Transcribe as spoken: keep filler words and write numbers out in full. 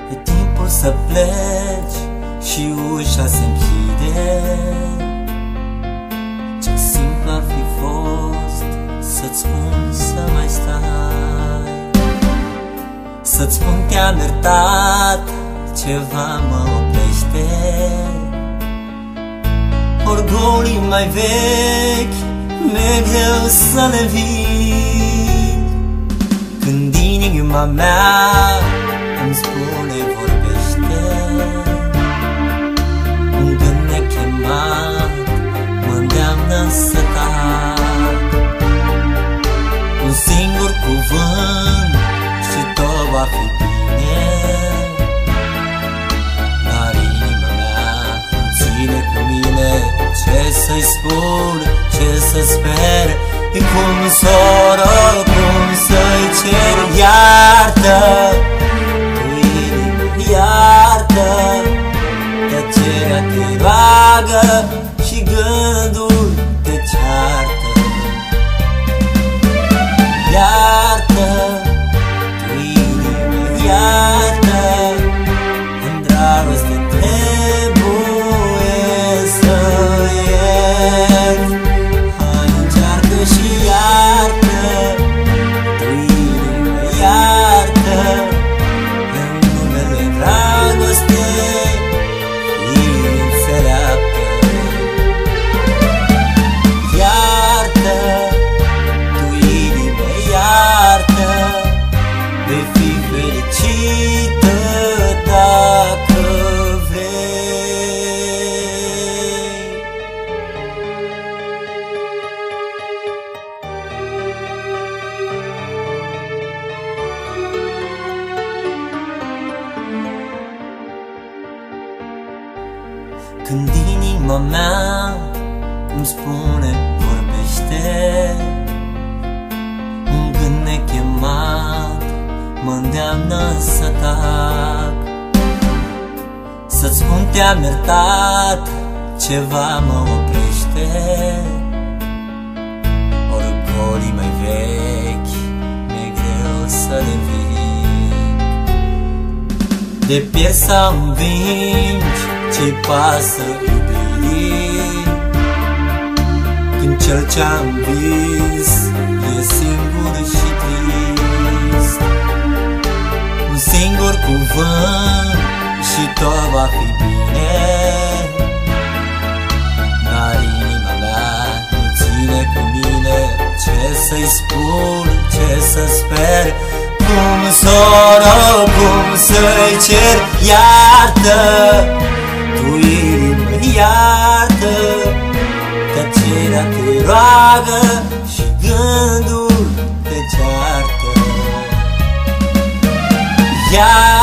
E timpul să pleci și ușa se închide. Ce simplu ar fi fost să-ți spun să mai stai, să-ți spun te-am iertat, ceva mă oprește. Orgolii mai vechi mi-e greu să le vin, când inima mea îmi spune vorbește. Un gând nechemat mă îndeamnă să tac, un singur cuvânt și tot va fi bine. Dar inima mea îmi ține cu mine, ce să-i spun, ce să sper, cum să o rog, cum să-i cer. Iartă, tu inima, iartă, tăcerea te roagă și gândul te ceartă. Iartă, tu inima, iartă, în dragoste trebuie să ierți. Hai, încearcă și iartă, tu inima, iartă, în numele dragostei fii înțeleaptă. Iartă, tu inima, iartă, vei fi fericită dacă vrei. Când inima mea îmi spune vorbește, un gând nechemat mă îndeamnă să tac, să-ți spun te-am iertat, ceva mă oprește. Orgolii mai vechi mi-e greu să le înving, de pierd sau învingi, ce-i pasă iubirii, când cel ce-am vis e singur și trist. Un singur cuvânt și tot va fi bine. Dar inima mea nu ține cu mine, ce să-i spun, ce să sper, cum să o rog, cum să-i cer. Iartă, tu inima, iartă, tăcerea te roagă și gândul te ceartă. Iartă,